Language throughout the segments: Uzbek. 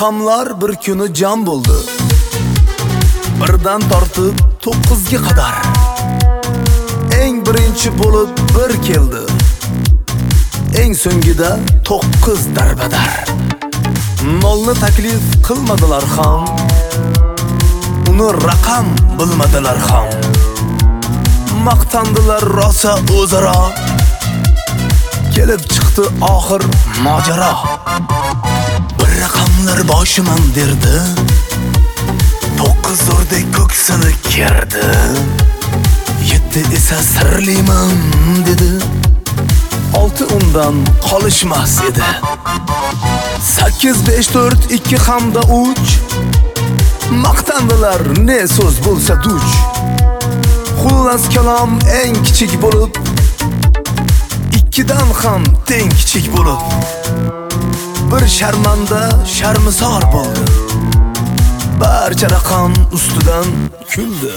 raqamlar bir kuni jam bo'ldi. 1dan tortib 9ga qadar. Eng birinchi bo'lib 1 keldi. Eng so'ngida 9 darbadar. Nolni taklif qilmadilar ham. Uni raqam bilmadilar ham. Maqtandilar rosa o'zaro. Kelib chiqdi oxir mojaro. Bir raqamlar boshiman derdi. 9 o'rdek ko'ksini kerdi. 7 esa sirliman dedi. 6 undan qolishmas edi. 8 5 4 2 hamda 3. Maqtandilar ne so'z bo'lsa duch. Xullas kalom eng kichik bo'lib 2dan ham teng kichik bo'lib bir sharmanda sharmisor bo'ldi. Barcha raqam ustidan kuldi.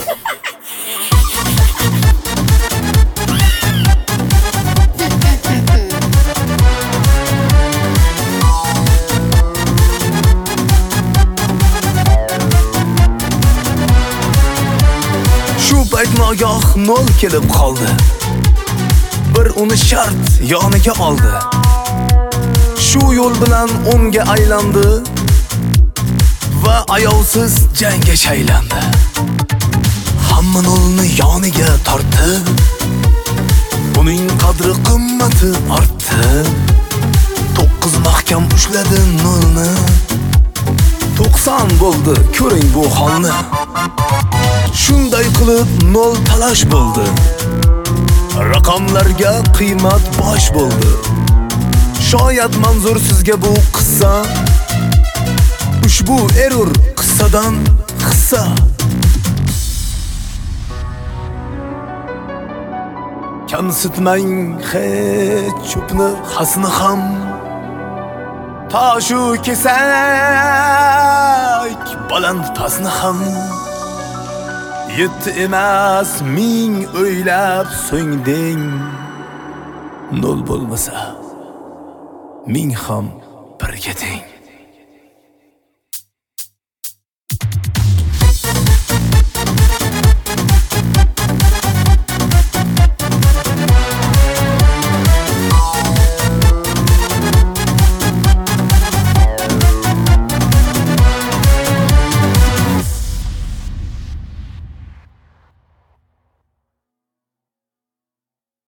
Shu payt nogoh 0 kelib qoldi. Bir uni shart yoniga oldi. Shu yo'l bilan 10ga aylandi va ayovsiz jangga shaylandi. Hamma nolni yoniga tortdi. Uning qadri qimmati ortdi. 9 mahkam ushladi nolni. 90 bo'ldi, ko'ring bu holni. Shunday qilib 0 talash bo'ldi. Raqamlarga qiymat bosh bo'ldi. Shoyat manzur sizga bu qissa. Ushbu error qissadan hissa. Kamsitmang hech cho'pni xasni ham. Toshu kesak baland pasni ham. 7 emas 1000 o'ylab so'ngding. 0 bo'lmasa 1000 ham birga teng.